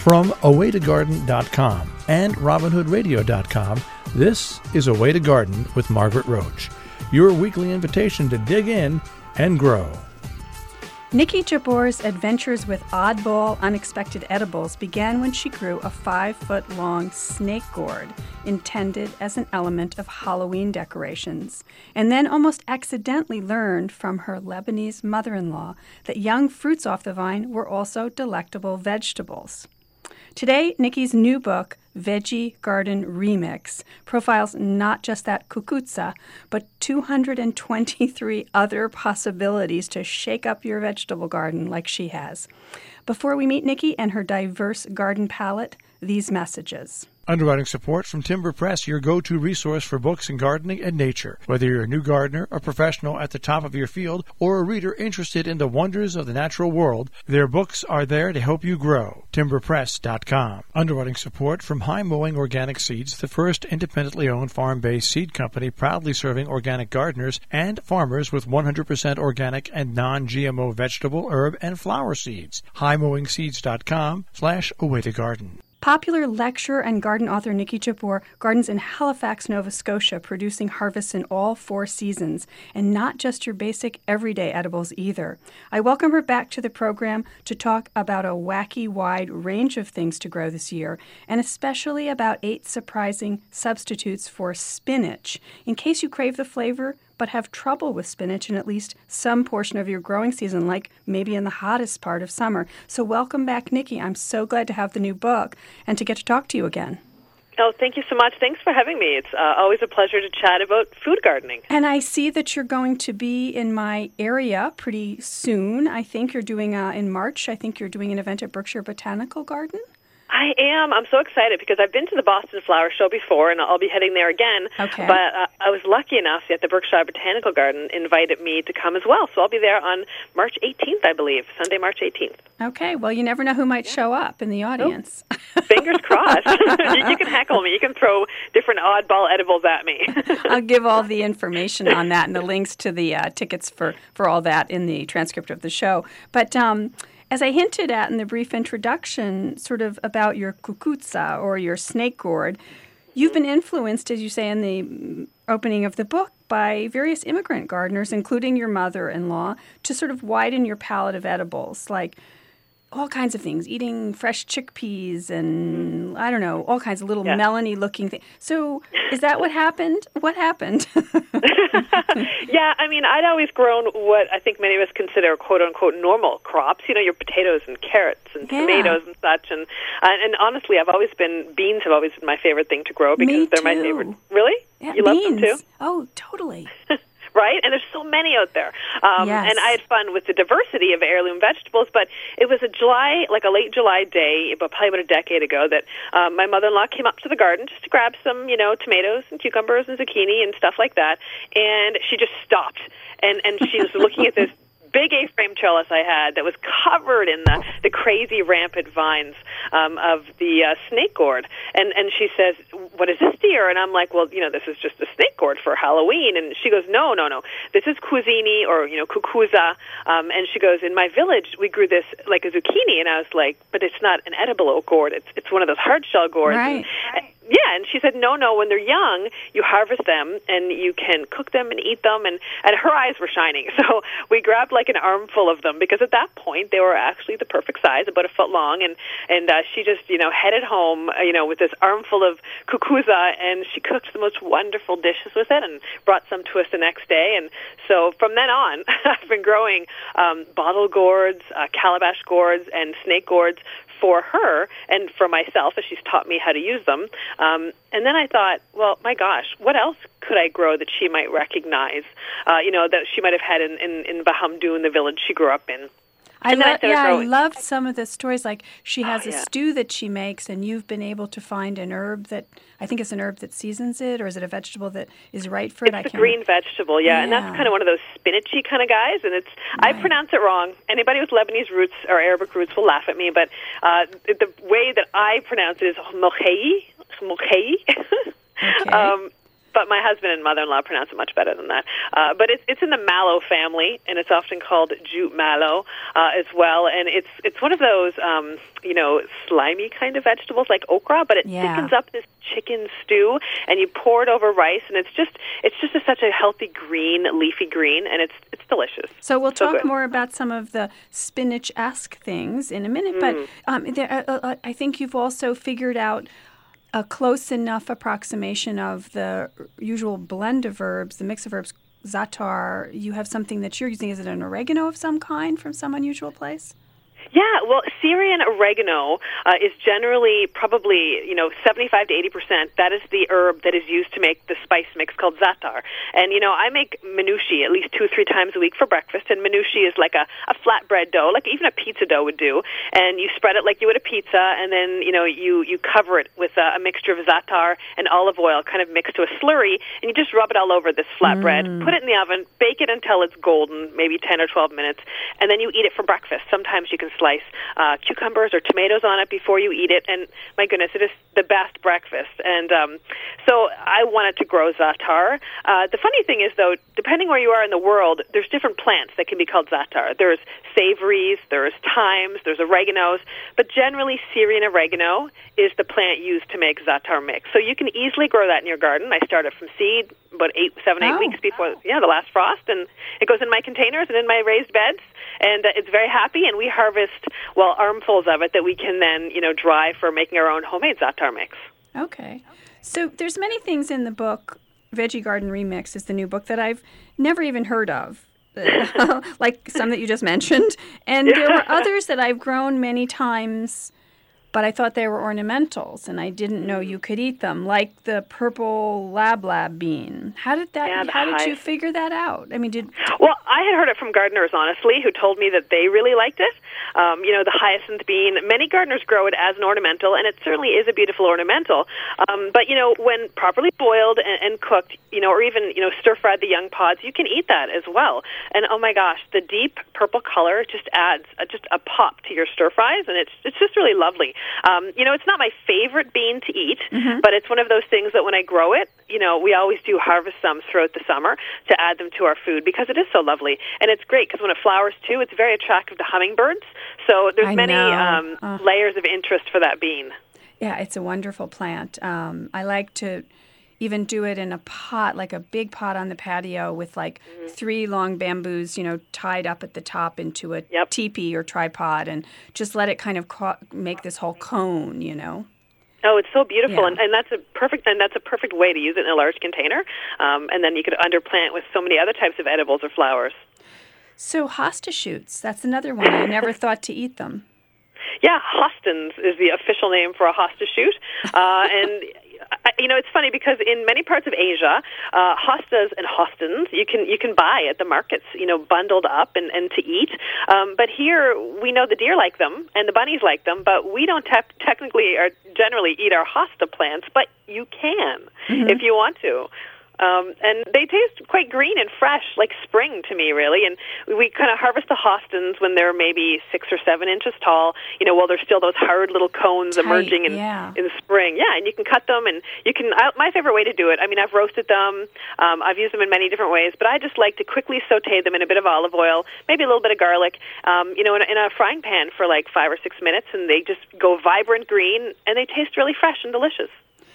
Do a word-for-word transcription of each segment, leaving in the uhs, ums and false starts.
From a way to garden dot com and robin hood radio dot com, this is A Way to Garden with Margaret Roach, your weekly invitation to dig in and grow. Nikki Jabor's adventures with oddball, unexpected edibles began when she grew a five-foot-long snake gourd intended as an element of Halloween decorations, and then almost accidentally learned from her Lebanese mother-in-law that young fruits off the vine were also delectable vegetables. Today, Nikki's new book, Veggie Garden Remix, profiles not just that cucuzza, but two hundred twenty-three other possibilities to shake up your vegetable garden like she has. Before we meet Nikki and her diverse garden palette, these messages. Underwriting support from Timber Press, your go-to resource for books in gardening and nature. Whether you're a new gardener, a professional at the top of your field, or a reader interested in the wonders of the natural world, their books are there to help you grow. timber press dot com. Underwriting support from High Mowing Organic Seeds, the first independently owned farm-based seed company proudly serving organic gardeners and farmers with one hundred percent organic and non-G M O vegetable, herb, and flower seeds. high mowing seeds dot com slash away to garden. Popular lecturer and garden author Nikki Jabor gardens in Halifax, Nova Scotia, producing harvests in all four seasons, and not just your basic everyday edibles either. I welcome her back to the program to talk about a wacky wide range of things to grow this year, and especially about eight surprising substitutes for spinach. In case you crave the flavor, but have trouble with spinach in at least some portion of your growing season, like maybe in the hottest part of summer. So welcome back, Nikki. I'm so glad to have the new book and to get to talk to you again. Oh, thank you so much. Thanks for having me. It's uh, always a pleasure to chat about food gardening. And I see that you're going to be in my area pretty soon. I think you're doing, uh, in March, I think you're doing an event at Berkshire Botanical Garden. I am. I'm so excited because I've been to the Boston Flower Show before, and I'll be heading there again. Okay. But uh, I was lucky enough that the Berkshire Botanical Garden invited me to come as well. So I'll be there on March eighteenth, I believe, Sunday, March eighteenth. Okay. Well, you never know who might yeah. show up in the audience. Oh. Fingers crossed. you, you can heckle me. You can throw different oddball edibles at me. I'll give all the information on that and the links to the uh, tickets for, for all that in the transcript of the show. But um as I hinted at in the brief introduction, sort of about your cucuzza or your snake gourd, you've been influenced, as you say in the opening of the book, by various immigrant gardeners, including your mother-in-law, to sort of widen your palette of edibles, like all kinds of things, eating fresh chickpeas and, I don't know, all kinds of little yeah. melony-looking things. So is that what happened? What happened? Yeah, I mean, I'd always grown what I think many of us consider quote-unquote normal crops, you know, your potatoes and carrots and yeah. tomatoes and such. And, uh, and honestly, I've always been, beans have always been my favorite thing to grow because Me they're too. my favorite. Really? Yeah, you beans. love them too? Oh, totally. Right? And there's so many out there. Um, yes. And I had fun with the diversity of heirloom vegetables, but it was a July, like a late July day, about probably about a decade ago, that um, my mother-in-law came up to the garden just to grab some, you know, tomatoes and cucumbers and zucchini and stuff like that, and she just stopped. And, and she was looking at this big A-frame trellis I had that was covered in the, the crazy rampant vines um, of the uh, snake gourd. And, and she says, what is this, dear? And I'm like, well, you know, this is just a snake gourd for Halloween. And she goes, no, no, no. This is cuisini or, you know, cucuzza. Um, and she goes, in my village, we grew this like a zucchini. And I was like, but it's not an edible gourd. It's, it's one of those hard shell gourds. Right. And, right. Yeah, and she said, no, no, when they're young, you harvest them, and you can cook them and eat them, and, and her eyes were shining. So we grabbed like an armful of them, because at that point, they were actually the perfect size, about a foot long, and, and uh, she just, you know, headed home, uh, you know, with this armful of cucuzza, and she cooked the most wonderful dishes with it, and brought some to us the next day, and so from then on, I've been growing um, bottle gourds, uh, calabash gourds, and snake gourds for her and for myself, as she's taught me how to use them. Um, and then I thought, well, my gosh, what else could I grow that she might recognize, uh, you know, that she might have had in, in, in Bahamdu, in the village she grew up in. I And then I lo- started yeah, growing. I loved some of the stories. Like she has Oh, a yeah. stew that she makes, and you've been able to find an herb that I think it's an herb that seasons it, or is it a vegetable that is right for it? I It's a can't green vegetable, yeah, and Yeah. that's kind of one of those spinachy kind of guys. And it's I Right. pronounce it wrong. Anybody with Lebanese roots or Arabic roots will laugh at me, but uh, the way that I pronounce it is mokhei, mokhei. Okay. um, but my husband and mother-in-law pronounce it much better than that. Uh, but it's it's in the mallow family, and it's often called jute mallow uh, as well. And it's it's one of those um, you know slimy kind of vegetables like okra, but it Yeah. thickens up this chicken stew, and you pour it over rice, and it's just it's just a, such a healthy green, leafy green, and it's it's delicious. So we'll So talk good. more about some of the spinach-esque things in a minute, but um, there, uh, uh, I think you've also figured out a close enough approximation of the usual blend of herbs, the mix of herbs, za'atar. You have something that you're using. Is it an oregano of some kind from some unusual place? Yeah, well, Syrian oregano uh, is generally probably, you know, seventy-five to eighty percent. That is the herb that is used to make the spice mix called za'atar. And, you know, I make minushi at least two or three times a week for breakfast, and minushi is like a, a flatbread dough, like even a pizza dough would do. And you spread it like you would a pizza, and then, you know, you, you cover it with a, a mixture of za'atar and olive oil kind of mixed to a slurry, and you just rub it all over this flatbread, Mm. put it in the oven, bake it until it's golden, maybe ten or twelve minutes, and then you eat it for breakfast. Sometimes you can slice uh, cucumbers or tomatoes on it before you eat it, and my goodness, it is the best breakfast. And um, so I wanted to grow za'atar. Uh, the funny thing is, though, depending where you are in the world, there's different plants that can be called za'atar. There's savories, there's thymes, there's oreganos, but generally Syrian oregano is the plant used to make za'atar mix. So you can easily grow that in your garden. I started from seed about eight, seven, eight Oh. weeks before, yeah, the last frost, and it goes in my containers and in my raised beds, and uh, it's very happy. And we harvest well armfuls of it that we can then, you know, dry for making our own homemade za'atar mix. Okay. So there's many things in the book. Veggie Garden Remix is the new book that I've never even heard of, like some that you just mentioned. And there were others that I've grown many times, but I thought they were ornamentals, and I didn't know you could eat them, like the purple lab lab bean. How did that? Yeah, the how did you hive. figure that out? I mean, did Well, I had heard it from gardeners, honestly, who told me that they really liked it. Um, you know, the hyacinth bean, many gardeners grow it as an ornamental, and it certainly is a beautiful ornamental. Um, but, you know, when properly boiled and, and cooked, you know, or even, you know, stir-fried the young pods, you can eat that as well. And, oh, my gosh, the deep purple color just adds a, just a pop to your stir-fries, and it's, it's just really lovely. Um, you know, it's not my favorite bean to eat, Mm-hmm. but it's one of those things that when I grow it, you know, we always do harvest some throughout the summer to add them to our food because it is so lovely. And it's great because when it flowers, too, it's very attractive to hummingbirds. So there's I many know. um, Uh. layers of interest for that bean. Yeah, it's a wonderful plant. Um, I like to even do it in a pot, like a big pot on the patio with like Mm-hmm. three long bamboos, you know, tied up at the top into a Yep. teepee or tripod, and just let it kind of ca- make this whole cone, you know. Oh, it's so beautiful, Yeah. and, and that's a perfect and that's a perfect way to use it in a large container. Um, and then you could underplant with so many other types of edibles or flowers. So hosta shoots, that's another one. I never thought to eat them. Yeah, hostens is the official name for a hosta shoot. Uh, and, uh, you know, it's funny because in many parts of Asia, uh, hostas and hostens you can you can buy at the markets, you know, bundled up and, and to eat. Um, but here we know the deer like them and the bunnies like them, but we don't te- technically or generally eat our hosta plants, but you can Mm-hmm. if you want to. Um, and they taste quite green and fresh, like spring to me, really. And we kind of harvest the hostens when they're maybe six or seven inches tall, you know, while there's still those hard little cones Tight, emerging in, yeah. in the spring. Yeah, and you can cut them, and you can, I, my favorite way to do it, I mean, I've roasted them, um, I've used them in many different ways, but I just like to quickly saute them in a bit of olive oil, maybe a little bit of garlic, um, you know, in a, in a frying pan for like five or six minutes, and they just go vibrant green, and they taste really fresh and delicious.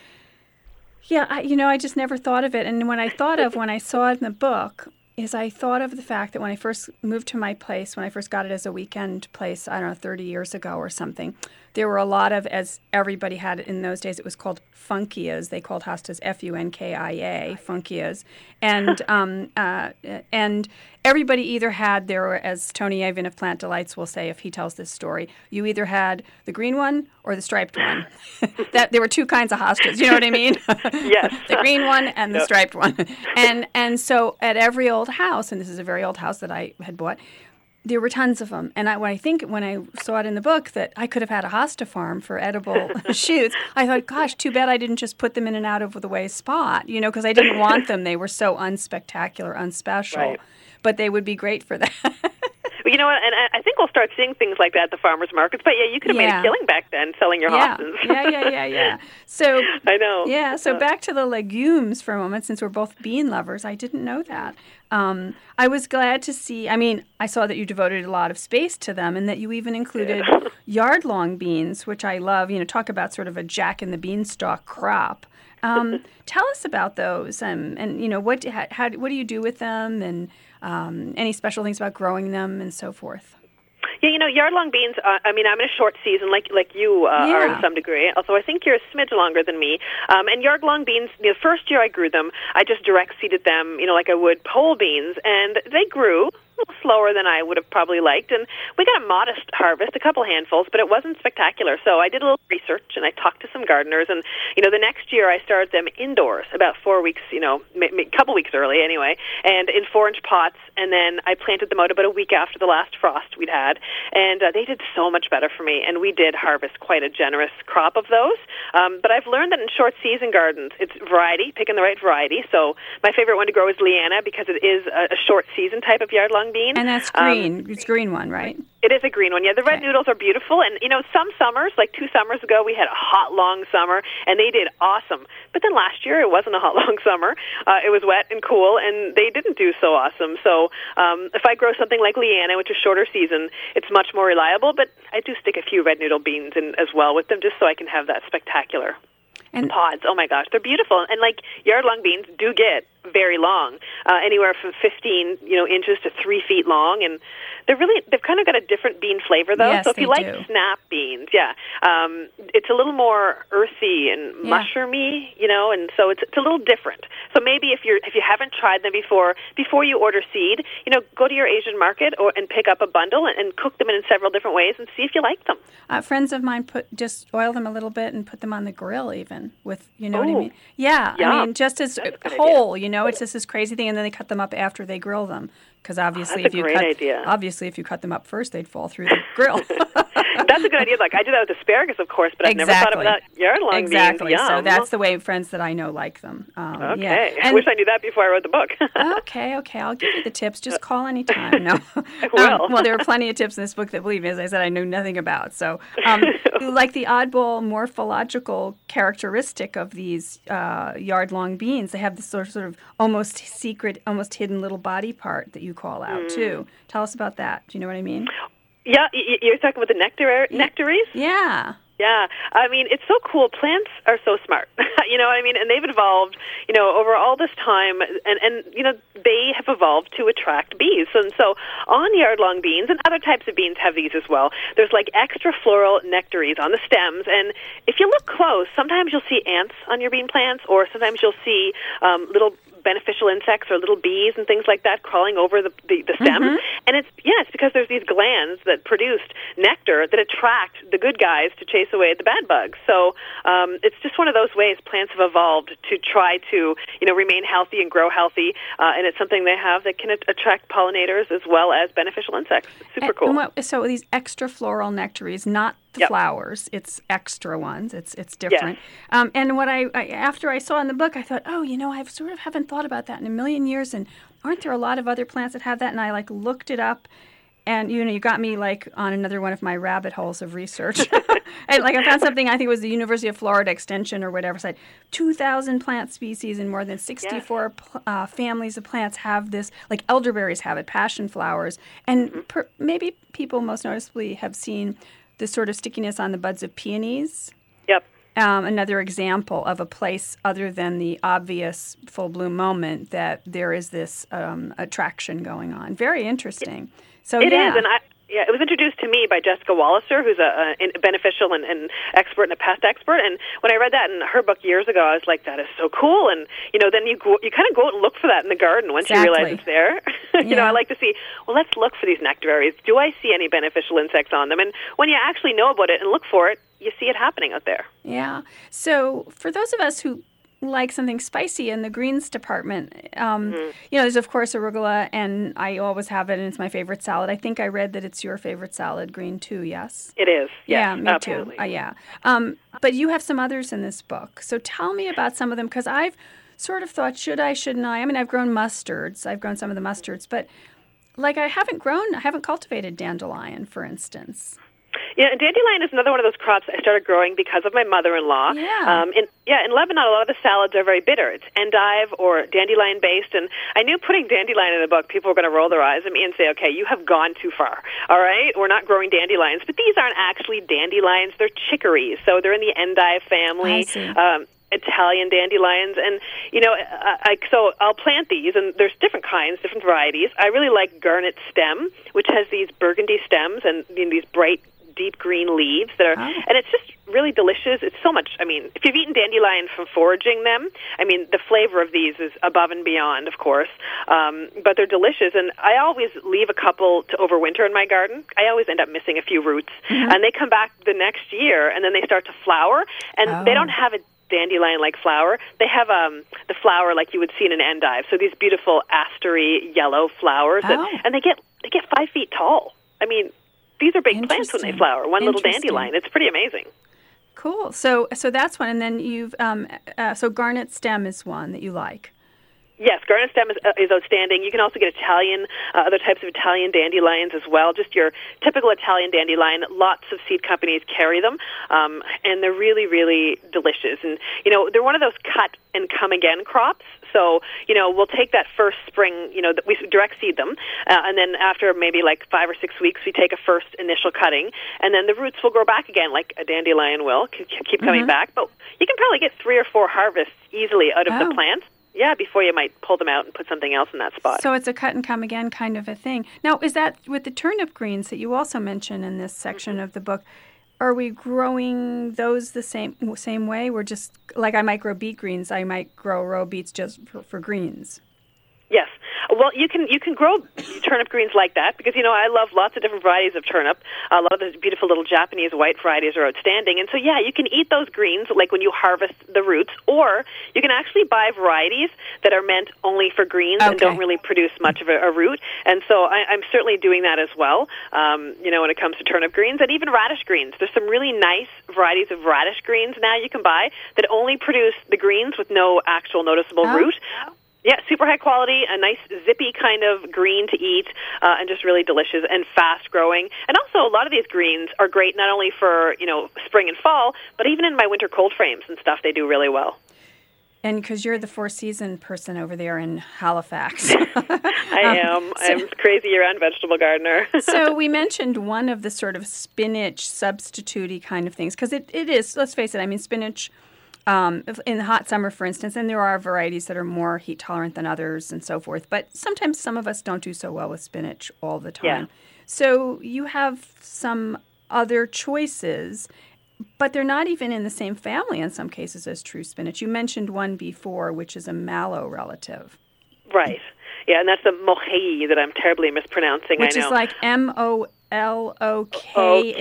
Yeah, I, you know, I just never thought of it. And when I thought of, when I saw it in the book, is I thought of the fact that when I first moved to my place, when I first got it as a weekend place, I don't know, thirty years ago or something, there were a lot of, as everybody had it in those days, it was called funkias. They called hostas F U N K I A, funkias. And um, uh, and everybody either had their, as Tony Avon of Plant Delights will say if he tells this story, you either had the green one or the striped one. That there were two kinds of hostas, you know what I mean? Yes. The green one and the Yep. striped one. And and so at every old house, and this is a very old house that I had bought, there were tons of them. And I, when I think, when I saw it in the book that I could have had a hosta farm for edible shoots, I thought, gosh, too bad I didn't just put them in an out-of-the-way spot, you know, because I didn't want them. They were so unspectacular, unspecial. Right. But they would be great for that. You know what? And I I think we'll start seeing things like that at the farmers markets. But yeah, you could have Yeah. made a killing back then selling your Yeah, Hobsons. yeah, yeah, yeah, yeah. So I know. Yeah, so Uh, back to the legumes for a moment, since we're both bean lovers. I didn't know that. Um, I was glad to see, I mean, I saw that you devoted a lot of space to them and that you even included yard-long beans, which I love. You know, talk about sort of a jack in the beanstalk crop. Um, tell us about those, um, and, you know, what, how, how, what do you do with them, and um, any special things about growing them and so forth? Yeah, you know, yard-long beans, uh, I mean, I'm in a short season like like you uh, Yeah. are to some degree, although I think you're a smidge longer than me. Um, and yard-long beans, the you know, first year I grew them, I just direct-seeded them, you know, like I would pole beans, and they grew a little slower than I would have probably liked, and we got a modest harvest, a couple handfuls, but it wasn't spectacular. So I did a little research, and I talked to some gardeners, and, you know, the next year I started them indoors, about four weeks, you know, a couple weeks early anyway, and in four-inch pots, and then I planted them out about a week after the last frost we'd had, and uh, they did so much better for me, and we did harvest quite a generous crop of those. Um, but I've learned that in short-season gardens, it's variety, picking the right variety. So my favorite one to grow is Leanna because it is a, a short-season type of yard-long bean. And that's green. Um, it's green one, right? It is a green one. Yeah, the red Okay. noodles are beautiful. And, you know, some summers, like two summers ago, we had a hot, long summer, and they did awesome. But then last year, it wasn't a hot, long summer. Uh, it was wet and cool, and they didn't do so awesome. So um, if I grow something like Leanna, which is shorter season, it's much more reliable. But I do stick a few red noodle beans in as well with them just so I can have that spectacular And pods. Oh, my gosh, they're beautiful. And, like, yard-long beans do get very long, uh, anywhere from fifteen, you know, inches to three feet long, and they're really they've kind of got a different bean flavor though. Yes, so if you they like do. snap beans, yeah, um, it's a little more earthy and Yeah. mushroomy, you know, and so it's it's a little different. So maybe if you're if you haven't tried them before, before you order seed, you know, go to your Asian market or and pick up a bundle and, and cook them in several different ways and see if you like them. Uh, friends of mine put just oil them a little bit and put them on the grill, even with, you know what I Ooh. mean? Yeah, Yeah. I mean, just as That's a good whole, you know, it's just this crazy thing, and then they cut them up after they grill them, because obviously, that's if a you great cut, idea. obviously, if you cut them up first, they'd fall through the grill. That's a good idea. Like I do that with asparagus, of course, but I've never thought Exactly. about yard-long Exactly. beans. So Yum. that's the way friends that I know like them. Um, Okay. Yeah. I And- wish I knew that before I wrote the book. okay, okay. I'll give you the tips. Just call anytime. No. I will. Um, well, there were plenty of tips in this book that, believe me, as I said, I knew nothing about. So, um, like the oddball morphological characteristic of these uh, yard-long beans, they have this sort of, sort of almost secret, almost hidden little body part that you call out, Mm. too. Tell us about that. Do you know what I mean? Yeah, y- y- you're talking about the nectar nectaries? Yeah. Yeah, I mean, it's so cool. Plants are so smart, you know what I mean? And they've evolved, you know, over all this time, and, and you know, they have evolved to attract bees. And so on yard-long beans, and other types of beans have these as well, there's like extra floral nectaries on the stems, and if you look close, sometimes you'll see ants on your bean plants, or sometimes you'll see um, little beneficial insects or little bees and things like that crawling over the, the, the stems. Mhm. And it's, yeah, it's because there's these glands that produce nectar that attract the good guys to chase away the bad bugs. So um, it's just one of those ways plants have evolved to try to, you know, remain healthy and grow healthy. Uh, and it's something they have that can a- attract pollinators as well as beneficial insects. It's super And- cool. and what, so these extra floral nectaries, not the Yep. flowers, it's extra ones. It's it's different. Um, and what I, I after I saw in the book, I thought, oh, you know, I sort of haven't thought about that in a million years. And aren't there a lot of other plants that have that? And I like looked it up. And, you know, you got me, like, on another one of my rabbit holes of research. And, like, I found something, I think it was the University of Florida Extension or whatever, said two thousand plant species and more than sixty-four pl- uh, families of plants have this, like elderberries have it, passion flowers. And per, maybe people most noticeably have seen this sort of stickiness on the buds of peonies. Yep. Um, another example of a place other than the obvious full bloom moment that there is this um, attraction going on. Very interesting. So It yeah. is, and I yeah, it was introduced to me by Jessica Walliser, who's a, a beneficial and, and expert and a pest expert. And when I read that in her book years ago, I was like, "That is so cool!" And you know, then you go, you kind of go out and look for that in the garden once Exactly. you realize it's there. you know, Yeah. I like to see. Well, let's look for these nectaries. Do I see any beneficial insects on them? And when you actually know about it and look for it, you see it happening out there. Yeah. So for those of us who like something spicy in the greens department, um, Mm-hmm. you know, there's of course arugula, and I always have it, and it's my favorite salad. I think I read that it's your favorite salad, green too. Yes. It is. Yeah, Yes, me absolutely. too. Uh, yeah. Um, but you have some others in this book. So tell me about some of them, because I've sort of thought, should I, shouldn't I? I mean, I've grown mustards. I've grown some of the mustards, but like I haven't grown, I haven't cultivated dandelion, for instance. Yeah, and dandelion is another one of those crops I started growing because of my mother-in-law. Yeah. Um, in, yeah, in Lebanon, a lot of the salads are very bitter. It's endive or dandelion-based, and I knew putting dandelion in a book, people were going to roll their eyes at me and say, okay, you have gone too far, all right? We're not growing dandelions. But these aren't actually dandelions. They're chicories, so they're in the endive family. I see. Um, Italian dandelions, and you know, I, I, so I'll plant these, and there's different kinds, different varieties. I really like garnet stem, which has these burgundy stems and you know, these bright, deep green leaves that are, oh. and it's just really delicious. It's so much. I mean, if you've eaten dandelion from foraging them, I mean, the flavor of these is above and beyond, of course. Um, but they're delicious, and I always leave a couple to overwinter in my garden. I always end up missing a few roots, mm-hmm. and they come back the next year, and then they start to flower, and oh. they don't have a dandelion-like flower. They have um, the flower like you would see in an endive. So these beautiful astery yellow flowers, that, oh. and they get they get five feet tall. I mean, these are big plants when they flower. One little dandelion. It's pretty amazing. Cool. So so that's one, and then you've um, uh, so garnet stem is one that you like. Yes, garnet stem is, uh, is outstanding. You can also get Italian, uh, other types of Italian dandelions as well, just your typical Italian dandelion. Lots of seed companies carry them, um, and they're really, really delicious. And, you know, they're one of those cut and come again crops. So, you know, we'll take that first spring, you know, we direct seed them, uh, and then after maybe like five or six weeks, we take a first initial cutting, and then the roots will grow back again, like a dandelion will, keep coming mm-hmm. back. But you can probably get three or four harvests easily out of oh. the plant. Yeah, before you might pull them out and put something else in that spot. So it's a cut and come again kind of a thing. Now, is that with the turnip greens that you also mention in this section mm-hmm. of the book? Are we growing those the same same way? We're just, like I might grow beet greens, I might grow row beets just for, for greens. Yes. Well, you can you can grow turnip greens like that because, you know, I love lots of different varieties of turnip. A lot of those beautiful little Japanese white varieties are outstanding. And so, yeah, you can eat those greens like when you harvest the roots, or you can actually buy varieties that are meant only for greens okay. and don't really produce much of a, a root. And so I, I'm certainly doing that as well, um, you know, when it comes to turnip greens and even radish greens. There's some really nice varieties of radish greens now you can buy that only produce the greens with no actual noticeable oh. root. Yeah, super high quality, a nice zippy kind of green to eat, uh, and just really delicious and fast growing. And also, a lot of these greens are great not only for, you know, spring and fall, but even in my winter cold frames and stuff, they do really well. And because you're the four-season person over there in Halifax. I am. Um, so, I'm a crazy year-round vegetable gardener. So we mentioned one of the sort of spinach substitute-y kind of things, because it, it is, let's face it, I mean, spinach... Um, in the hot summer, for instance, and there are varieties that are more heat tolerant than others and so forth, but sometimes some of us don't do so well with spinach all the time. Yeah. So you have some other choices, but they're not even in the same family in some cases as true spinach. You mentioned one before, which is a mallow relative. Right. Yeah, and that's the mochei that I'm terribly mispronouncing, which I know. Which is like M O L O K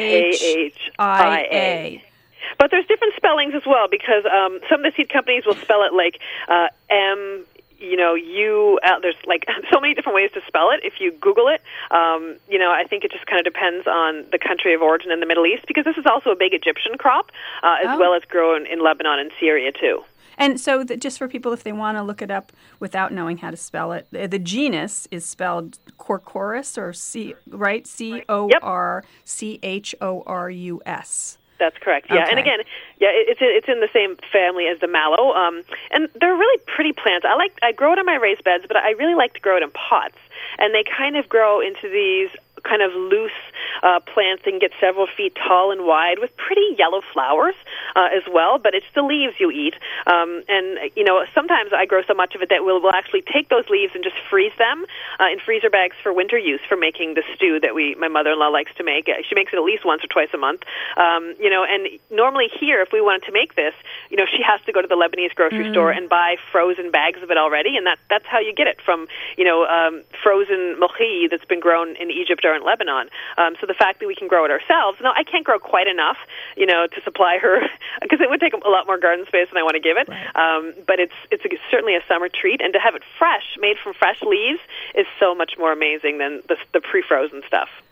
H I A. But there's different spellings as well, because um, some of the seed companies will spell it like uh, M, you know, U. Uh, there's like so many different ways to spell it if you Google it. Um, you know, I think it just kind of depends on the country of origin in the Middle East, because this is also a big Egyptian crop, uh, as oh. well as grown in Lebanon and Syria, too. And so the, just for people, if they want to look it up without knowing how to spell it, the, the genus is spelled Corchorus, or C, right? C O R C H O R U S. That's correct. Yeah, okay. And again, yeah, it's it's in the same family as the mallow, um, and they're really pretty plants. I like I grow it on my raised beds, but I really like to grow it in pots, and they kind of grow into these kind of loose uh, plants and get several feet tall and wide with pretty yellow flowers uh, as well, but it's the leaves you eat. Um, and, you know, sometimes I grow so much of it that we'll, we'll actually take those leaves and just freeze them uh, in freezer bags for winter use for making the stew that we my mother-in-law likes to make. She makes it at least once or twice a month. Um, you know, and normally here, if we wanted to make this, you know, she has to go to the Lebanese grocery mm. store and buy frozen bags of it already, and that, that's how you get it from, you know, um, frozen mochi that's been grown in Egypt or in Lebanon. Um, so the fact that we can grow it ourselves, no, I can't grow quite enough, you know, to supply her, because it would take a lot more garden space than I want to give it. Right. Um, but it's it's a, certainly a summer treat, and to have it fresh, made from fresh leaves, is so much more amazing than the, the pre-frozen stuff.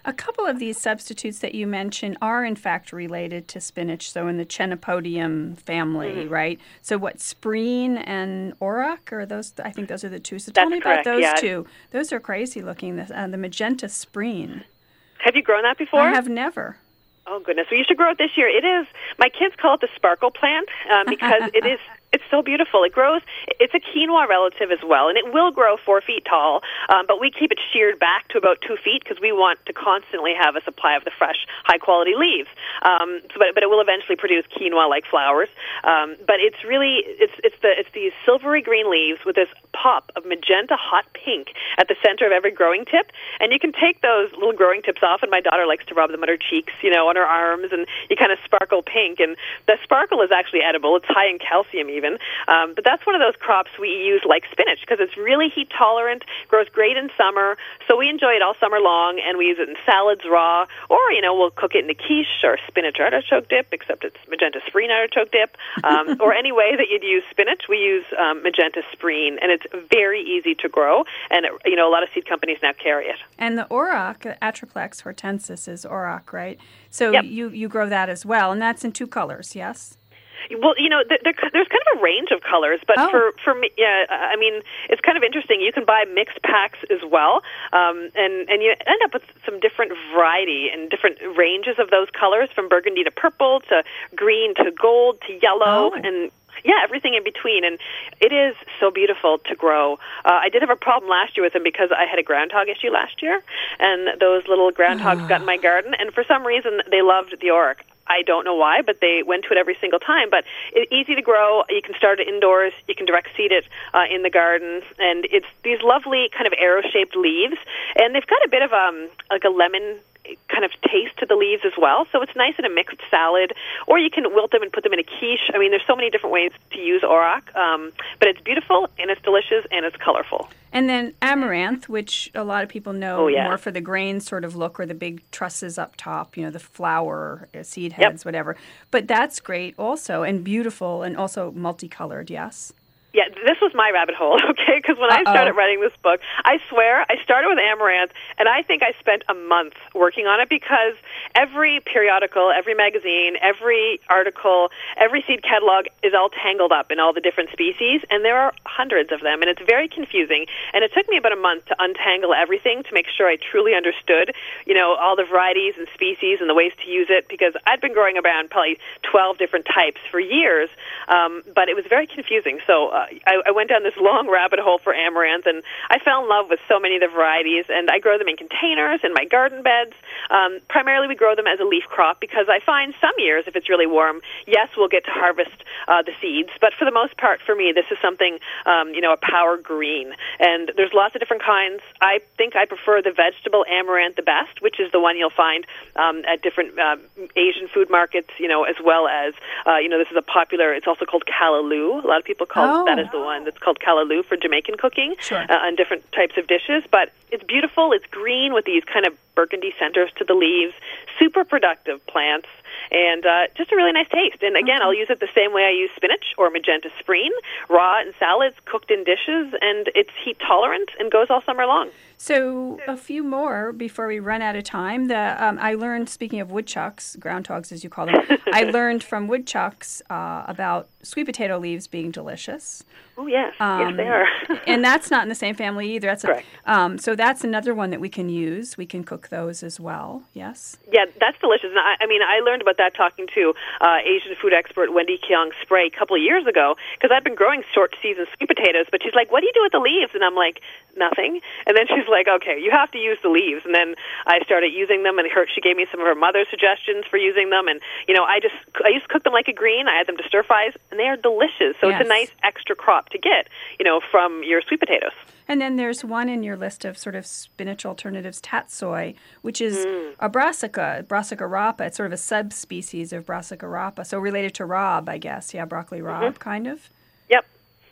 A couple of these substitutes that you mentioned are in fact related to spinach, so in the Chenopodium family, mm-hmm. right? So what, Spreen and Auroch, or those? I think those are the two. So That's tell me correct, about those yeah. two. Those are crazy looking. The, uh, the magenta Spreen. Have you grown that before? I have never. Oh, goodness. We used to grow it this year. It is, my kids call it the sparkle plant um, because it is, it's so beautiful. It grows, it's a quinoa relative as well, and it will grow four feet tall, um, but we keep it sheared back to about two feet because we want to constantly have a supply of the fresh, high-quality leaves. Um, so, but, but it will eventually produce quinoa-like flowers. Um, but it's really, it's, it's, the, it's these silvery green leaves with this pop of magenta hot pink at the center of every growing tip, and you can take those little growing tips off, and my daughter likes to rub them on her cheeks, you know, on her arms, and you kind of sparkle pink, and the sparkle is actually edible. It's high in calcium even, um, but that's one of those crops we use like spinach because it's really heat tolerant, grows great in summer, so we enjoy it all summer long, and we use it in salads raw, or, you know, we'll cook it in a quiche or spinach artichoke dip, except it's magenta Spreen artichoke dip, um, or any way that you'd use spinach, we use um, magenta Spreen, and it's very easy to grow, and, it, you know, a lot of seed companies now carry it. And the Auroch, Atriplex hortensis is Auroch, right? So yep. you, you grow that as well, and that's in two colors, yes? Well, you know, there, there, there's kind of a range of colors, but oh. for, for me, yeah, I mean, it's kind of interesting. You can buy mixed packs as well, um, and, and you end up with some different variety and different ranges of those colors, from burgundy to purple to green to gold to yellow, oh. and yeah, everything in between, and it is so beautiful to grow. Uh, I did have a problem last year with them because I had a groundhog issue last year, and those little groundhogs got in my garden, and for some reason they loved the Auroch. I don't know why, but they went to it every single time. But it's easy to grow. You can start it indoors. You can direct seed it uh, in the garden, and it's these lovely kind of arrow-shaped leaves, and they've got a bit of um like a lemon kind of taste to the leaves as well, so it's nice in a mixed salad, or you can wilt them and put them in a quiche. I mean, there's so many different ways to use Auroch, um, but it's beautiful, and it's delicious, and it's colorful. And then amaranth, which a lot of people know oh, yeah. more for the grain sort of look, or the big trusses up top, you know, the flower, seed heads, yep. whatever. But that's great also, and beautiful, and also multicolored, yes? Yeah, this was my rabbit hole, okay? Because when Uh-oh. I started writing this book, I swear, I started with amaranth, and I think I spent a month working on it because every periodical, every magazine, every article, every seed catalog is all tangled up in all the different species, and there are hundreds of them, and it's very confusing. And it took me about a month to untangle everything to make sure I truly understood, you know, all the varieties and species and the ways to use it, because I'd been growing around probably twelve different types for years, um, but it was very confusing. So uh, I, I went down this long rabbit hole for amaranth, and I fell in love with so many of the varieties, and I grow them in containers in my garden beds. Um, primarily, we grow them as a leaf crop because I find some years, if it's really warm, yes, we'll get to harvest uh, the seeds, but for the most part, for me, this is something, um, you know, a power green, and there's lots of different kinds. I think I prefer the vegetable amaranth the best, which is the one you'll find um, at different uh, Asian food markets, you know, as well as, uh, you know, this is a popular, it's also called callaloo. A lot of people call oh. that is the one that's called callaloo for Jamaican cooking sure. uh, on different types of dishes, but it's beautiful. It's green with these kind of burgundy centers to the leaves, super productive plants, and uh, just a really nice taste. And again, I'll use it the same way I use spinach or magenta Spreen, raw in salads, cooked in dishes, and it's heat tolerant and goes all summer long. So a few more before we run out of time. The um, I learned, speaking of woodchucks, groundhogs as you call them, I learned from woodchucks uh, about sweet potato leaves being delicious. Oh, yes. Um, yes, they are. And that's not in the same family either. That's Correct. A, um, so that's another one that we can use. We can cook those as well, yes? Yeah, that's delicious. And I, I mean, I learned about that talking to uh, Asian food expert Wendy Keong Spray a couple of years ago, because I've been growing short-season sweet potatoes, but she's like, what do you do with the leaves? And I'm like, nothing. And then she's like, okay, you have to use the leaves. And then I started using them, and her, she gave me some of her mother's suggestions for using them. And, you know, I just I used to cook them like a green. I add them to stir-fries, and they are delicious. So yes. it's a nice extra crop to get, you know, from your sweet potatoes. And then there's one in your list of sort of spinach alternatives, tatsoi, which is mm. a brassica, Brassica rapa. It's sort of a subspecies of Brassica rapa, so related to Rob, I guess. Yeah, broccoli Rob, mm-hmm. kind of. Yep.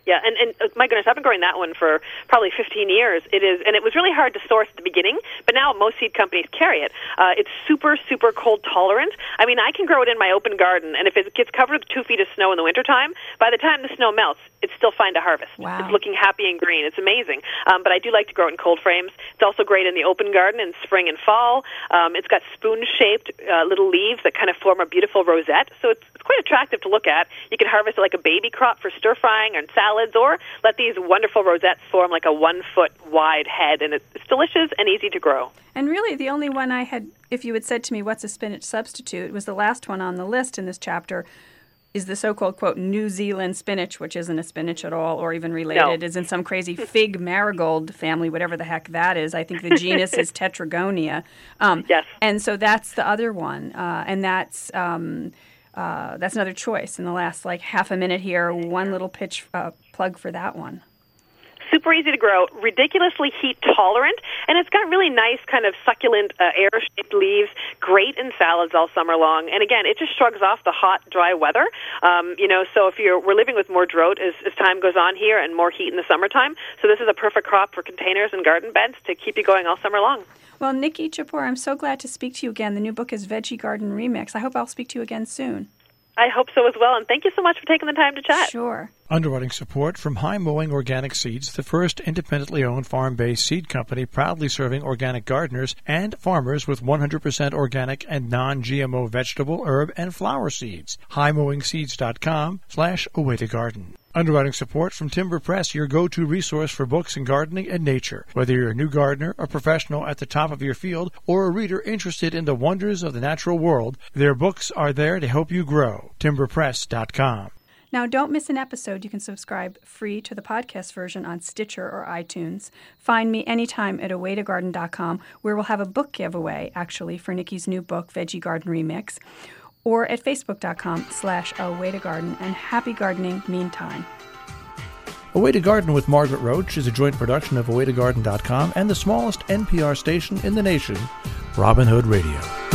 Yeah, and, and uh, my goodness, I've been growing that one for probably fifteen years. It is, and it was really hard to source at the beginning, but now most seed companies carry it. Uh, it's super, super cold tolerant. I mean, I can grow it in my open garden, and if it gets covered with two feet of snow in the wintertime, by the time the snow melts, it's still fine to harvest. Wow. It's looking happy and green. It's amazing. Um, but I do like to grow it in cold frames. It's also great in the open garden in spring and fall. Um, it's got spoon-shaped uh, little leaves that kind of form a beautiful rosette, so it's, it's quite attractive to look at. You can harvest it like a baby crop for stir-frying and salads, or let these wonderful rosettes form like a one-foot wide head, and it's, it's delicious and easy to grow. And really, the only one I had, if you had said to me, what's a spinach substitute, was the last one on the list in this chapter, is the so-called, quote, New Zealand spinach, which isn't a spinach at all or even related, no. is in some crazy fig marigold family, whatever the heck that is. I think the genus is Tetragonia. Um, yes. And so that's the other one, uh, and that's... Um, Uh, that's another choice in the last like half a minute here. One little pitch uh, plug for that one. Super easy to grow, ridiculously heat tolerant, and it's got really nice kind of succulent uh, air-shaped leaves, great in salads all summer long. And again, it just shrugs off the hot, dry weather. Um, you know, so if you're we're living with more drought as, as time goes on here and more heat in the summertime, so this is a perfect crop for containers and garden beds to keep you going all summer long. Well, Nikki Chipor, I'm so glad to speak to you again. The new book is Veggie Garden Remix. I hope I'll speak to you again soon. I hope so as well, and thank you so much for taking the time to chat. Sure. Underwriting support from High Mowing Organic Seeds, the first independently owned farm-based seed company proudly serving organic gardeners and farmers with one hundred percent organic and non-G M O vegetable, herb, and flower seeds. high mowing seeds dot com slash away to garden. Underwriting support from Timber Press, your go-to resource for books in gardening and nature. Whether you're a new gardener, a professional at the top of your field, or a reader interested in the wonders of the natural world, their books are there to help you grow. timber press dot com. Now, don't miss an episode. You can subscribe free to the podcast version on Stitcher or iTunes. Find me anytime at away to garden dot com, where we'll have a book giveaway, actually, for Nikki's new book, Veggie Garden Remix, or at facebook dot com slash away to garden, and happy gardening meantime. Away to Garden with Margaret Roach is a joint production of away to garden dot com and the smallest N P R station in the nation, Robin Hood Radio.